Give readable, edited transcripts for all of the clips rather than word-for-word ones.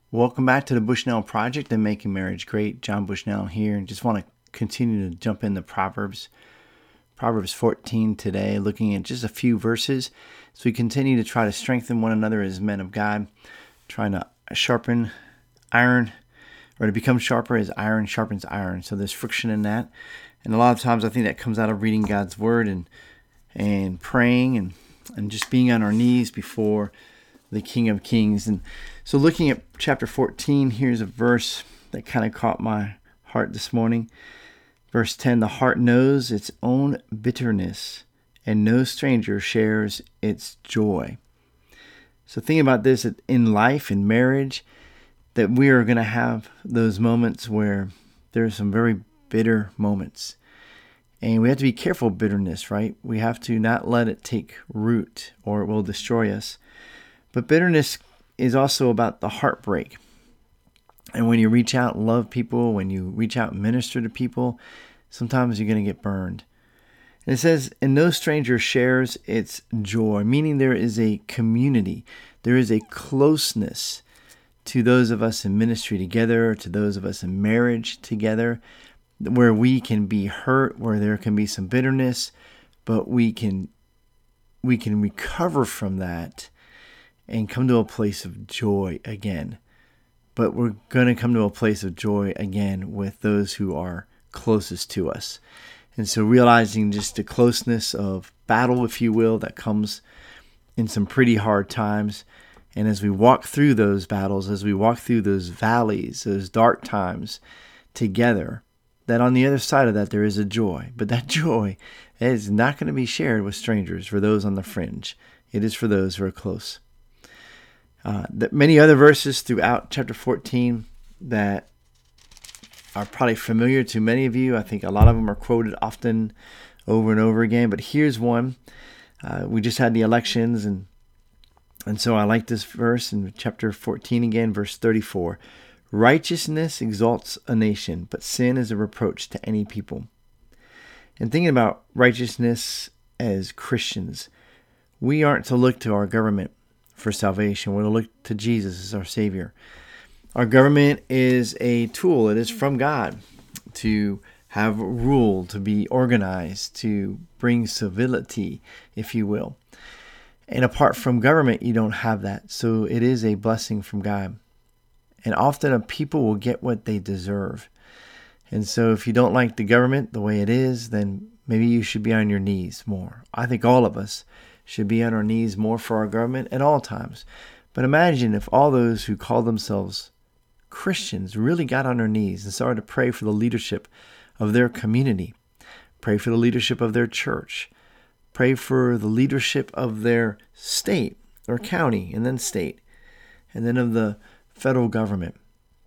Welcome back to the Bushnell Project and Making Marriage Great. John Bushnell here, and just want to continue to jump into Proverbs 14 today, looking at just a few verses as we continue to try to strengthen one another as men of God, trying to sharpen iron, or to become sharper as iron sharpens iron. So there's friction in that, and a lot of times I think that comes out of reading God's Word and praying and just being on our knees before the King of Kings. And so looking at chapter 14, here's a verse that kind of caught my heart this morning. Verse 10, the heart knows its own bitterness, and no stranger shares its joy. So think about this, that in life, in marriage, that we are going to have those moments where there's some very bitter moments. And we have to be careful of bitterness, right? We have to not let it take root or it will destroy us. But bitterness is also about the heartbreak. And when you reach out and love people, when you reach out and minister to people, sometimes you're going to get burned. And it says, and no stranger shares its joy, meaning there is a community. There is a closeness to those of us in ministry together, to those of us in marriage together, where we can be hurt, where there can be some bitterness, but we can recover from that and come to a place of joy again. But we're going to come to a place of joy again with those who are closest to us. And so realizing just the closeness of battle, if you will, that comes in some pretty hard times. And as we walk through those battles, as we walk through those valleys, those dark times together, that on the other side of that, there is a joy. But that joy is not going to be shared with strangers, for those on the fringe. It is for those who are close. Many other verses throughout chapter 14 that are probably familiar to many of you. I think a lot of them are quoted often over and over again. But here's one. We just had the elections, and so I like this verse in chapter 14 again, verse 34. Righteousness exalts a nation, but sin is a reproach to any people. And thinking about righteousness as Christians, we aren't to look to our government for salvation. We're to look to Jesus as our Savior. Our government is a tool. It is from God to have rule, to be organized, to bring civility, if you will. And apart from government, you don't have that. So it is a blessing from God. And often a people will get what they deserve. And so if you don't like the government the way it is, then maybe you should be on your knees more. I think all of us should be on our knees more for our government at all times. But imagine if all those who call themselves Christians really got on their knees and started to pray for the leadership of their community, pray for the leadership of their church, pray for the leadership of their state or county and then state, and then of the federal government,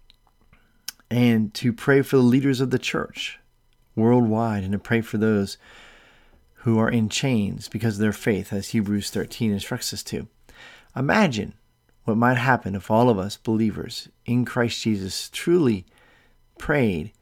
and to pray for the leaders of the church worldwide, and to pray for those who are in chains because of their faith, as Hebrews 13 instructs us to. Imagine what might happen if all of us believers in Christ Jesus truly prayed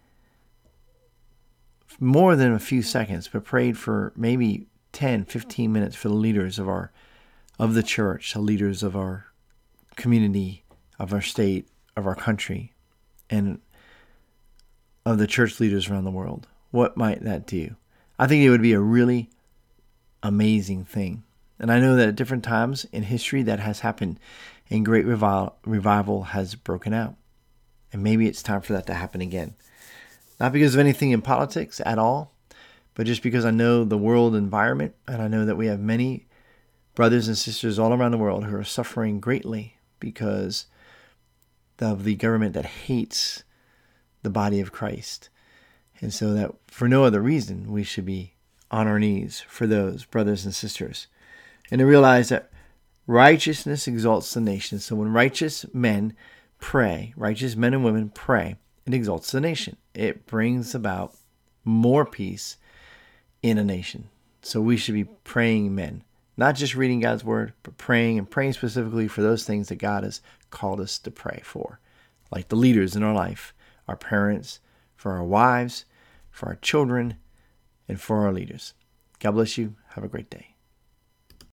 more than a few seconds, but prayed for maybe 10, 15 minutes for the leaders of the church, the leaders of our community, of our state, of our country, and of the church leaders around the world. What might that do? I think it would be a really amazing thing. And I know that at different times in history that has happened, and great revival has broken out. And maybe it's time for that to happen again. Not because of anything in politics at all, but just because I know the world environment, and I know that we have many brothers and sisters all around the world who are suffering greatly because of the government that hates the body of Christ. And so that for no other reason, we should be on our knees for those brothers and sisters. And to realize that righteousness exalts the nation. So when righteous men pray, righteous men and women pray, it exalts the nation. It brings about more peace in a nation. So we should be praying men, not just reading God's word, but praying, and praying specifically for those things that God has called us to pray for, like the leaders in our life, our parents, for our wives, for our children, and for our leaders. God bless you. Have a great day.